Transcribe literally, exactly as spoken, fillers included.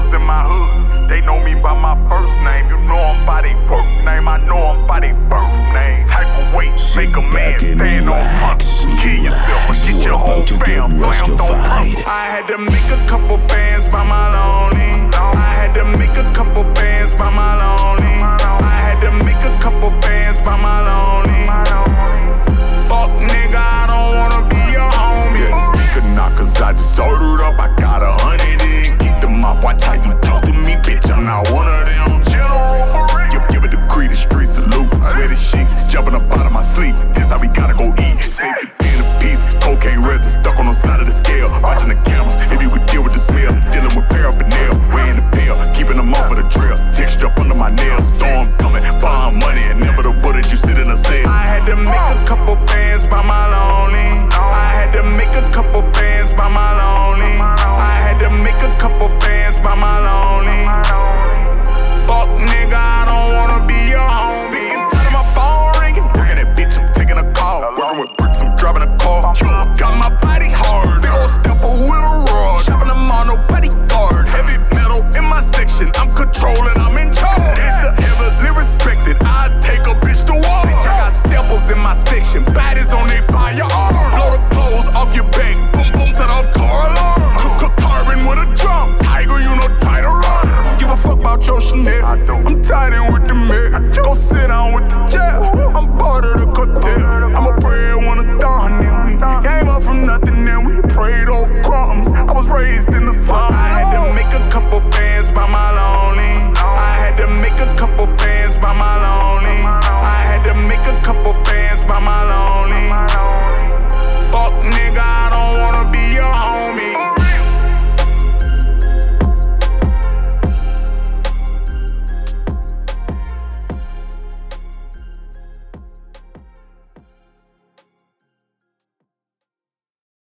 brothers in my hood, they know me by my first name. You know I'm by they work name, I know I'm by they birth name. Type of weight, make a man stand on front. Kill yourself or get your whole fam slammed on front. I had to make a couple bands by my own.